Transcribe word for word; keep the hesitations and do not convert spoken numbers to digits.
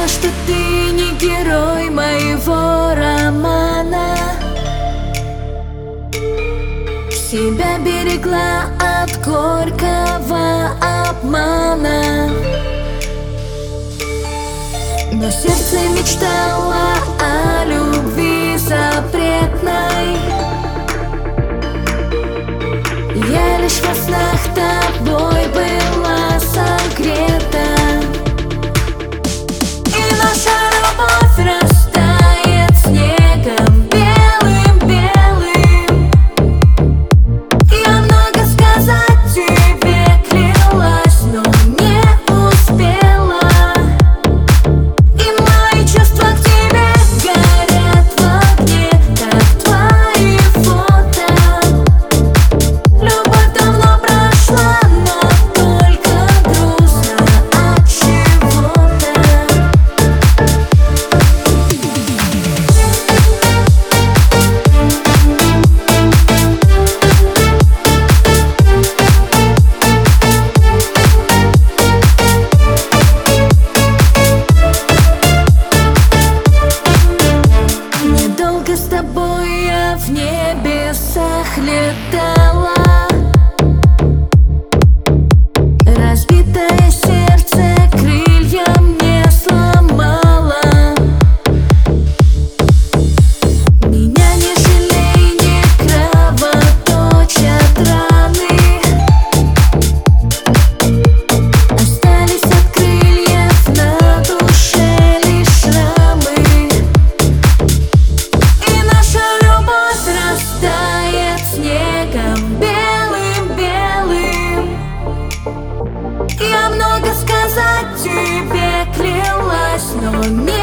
знала, что ты не герой моего романа. Себя берегла от горького обмана, но сердце мечтало о любви запретной. Я лишь во снах тобой была согрета, и наша любовь растает снегом белым-белым. Я много сказать тебе клялась, но не успела, и мои чувства к тебе горят в огне, как твои фото. Любовь давно прошла, но только грустно от чего-то. Недолго с тобой я в небесах летала. Разбитое сердце крыльям не сломало. Меня не жалей, не кровоточат раны. Остались от крыльев на душе лишь шрамы, и наша любовь растает снегом белым-белым. Я много сказать тебе клялась, но не